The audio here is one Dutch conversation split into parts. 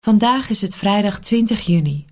Vandaag is het vrijdag 20 juni.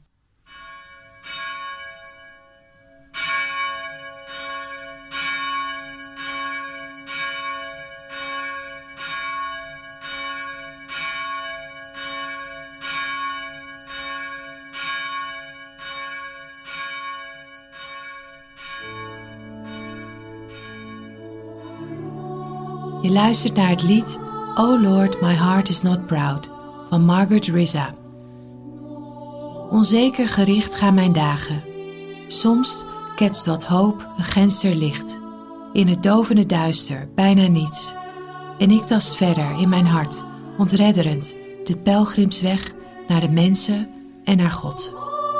Je luistert naar het lied O Lord, my heart is not proud van Margaret Rizza. Onzeker gericht gaan mijn dagen. Soms ketst wat hoop een genster licht. In het dovende duister, bijna niets. En ik tast verder in mijn hart, ontredderend, de pelgrimsweg naar de mensen en naar God.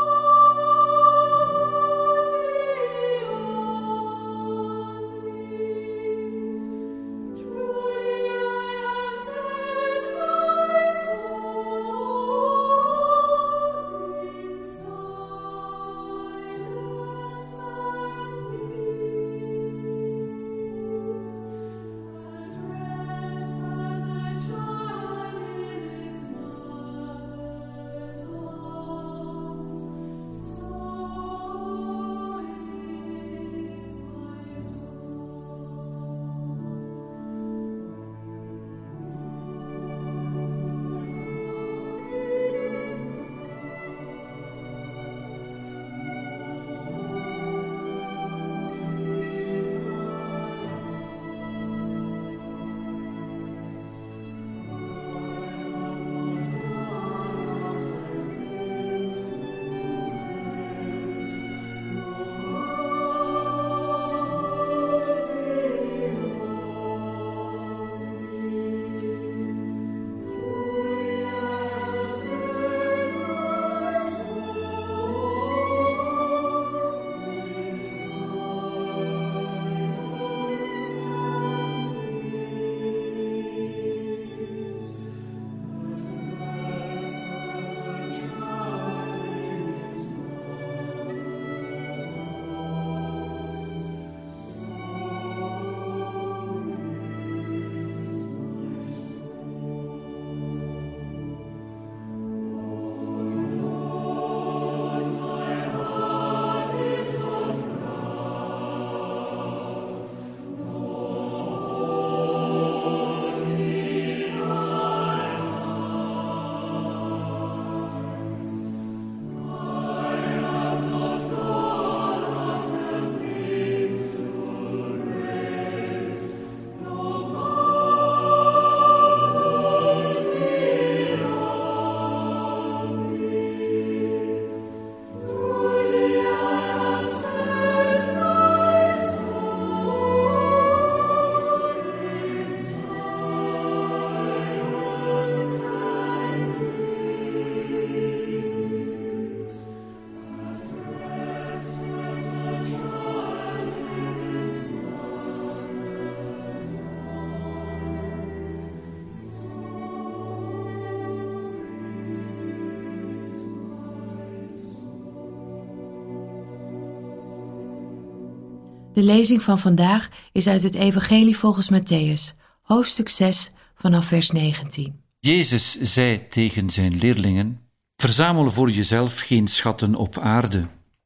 De lezing van vandaag is uit het Evangelie volgens Mattheüs, hoofdstuk 6, vanaf vers 19. Jezus zei tegen zijn leerlingen: verzamel voor jezelf geen schatten op aarde.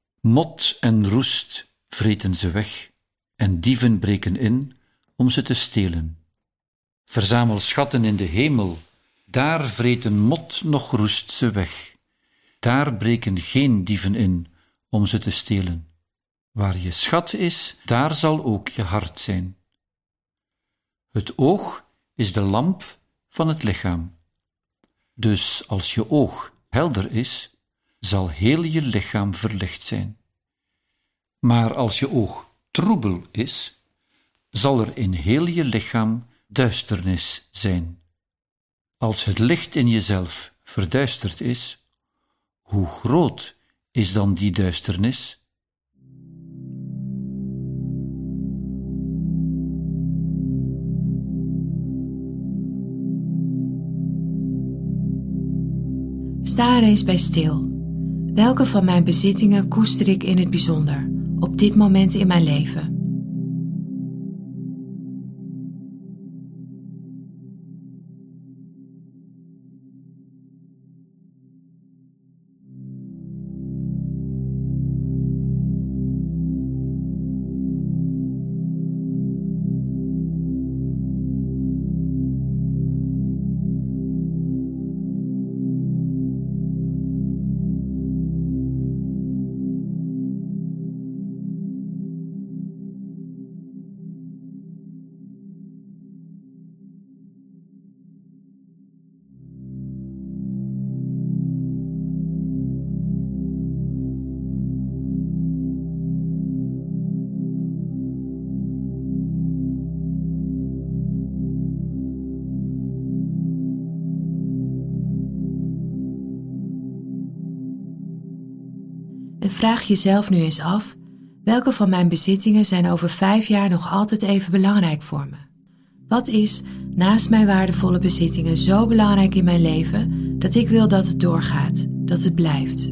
Mot en roest vreten ze weg, en dieven breken in om ze te stelen. Verzamel schatten in de hemel, daar vreten mot noch roest ze weg. Daar breken geen dieven in om ze te stelen. Waar je schat is, daar zal ook je hart zijn. Het oog is de lamp van het lichaam. Dus als je oog helder is, zal heel je lichaam verlicht zijn. Maar als je oog troebel is, zal er in heel je lichaam duisternis zijn. Als het licht in jezelf verduisterd is, hoe groot is dan die duisternis? Sta er eens bij stil. Welke van mijn bezittingen koester ik in het bijzonder, op dit moment in mijn leven? En vraag jezelf nu eens af, welke van mijn bezittingen zijn over 5 jaar nog altijd even belangrijk voor me? Wat is, naast mijn waardevolle bezittingen, zo belangrijk in mijn leven dat ik wil dat het doorgaat, dat het blijft?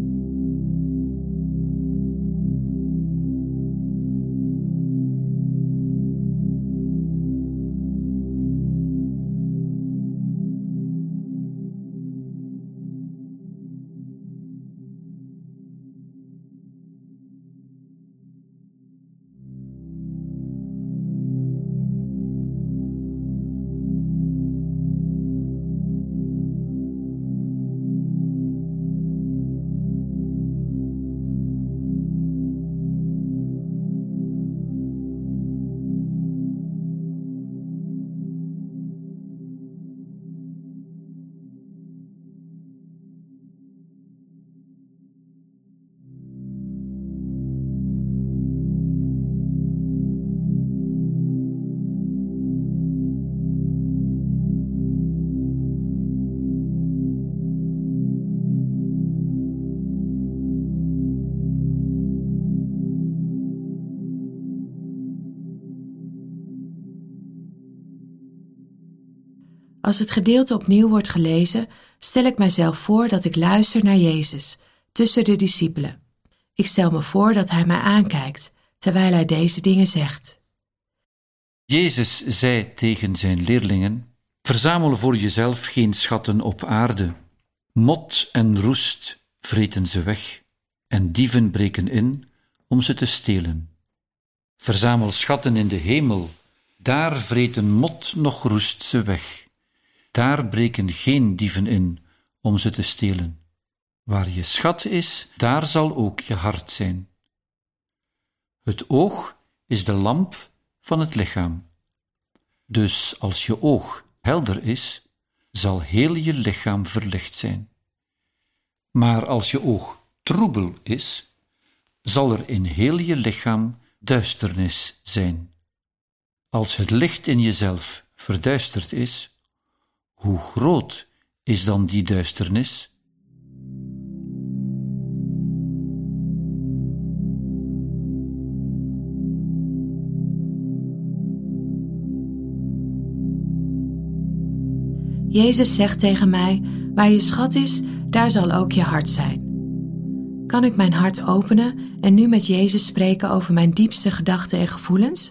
Als het gedeelte opnieuw wordt gelezen, stel ik mijzelf voor dat ik luister naar Jezus, tussen de discipelen. Ik stel me voor dat Hij mij aankijkt, terwijl Hij deze dingen zegt. Jezus zei tegen zijn leerlingen: verzamel voor jezelf geen schatten op aarde. Mot en roest vreten ze weg, en dieven breken in om ze te stelen. Verzamel schatten in de hemel, daar vreten mot noch roest ze weg. Daar breken geen dieven in om ze te stelen. Waar je schat is, daar zal ook je hart zijn. Het oog is de lamp van het lichaam. Dus als je oog helder is, zal heel je lichaam verlicht zijn. Maar als je oog troebel is, zal er in heel je lichaam duisternis zijn. Als het licht in jezelf verduisterd is, hoe groot is dan die duisternis? Jezus zegt tegen mij, waar je schat is, daar zal ook je hart zijn. Kan ik mijn hart openen en nu met Jezus spreken over mijn diepste gedachten en gevoelens?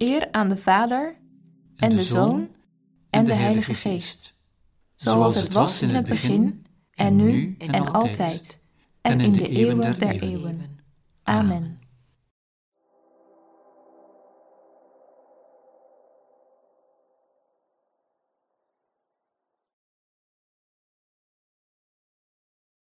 Eer aan de Vader, en de Zoon, en de Heilige Geest. Zoals het was in het begin, en nu, en altijd, en in de eeuwen der eeuwen. Amen.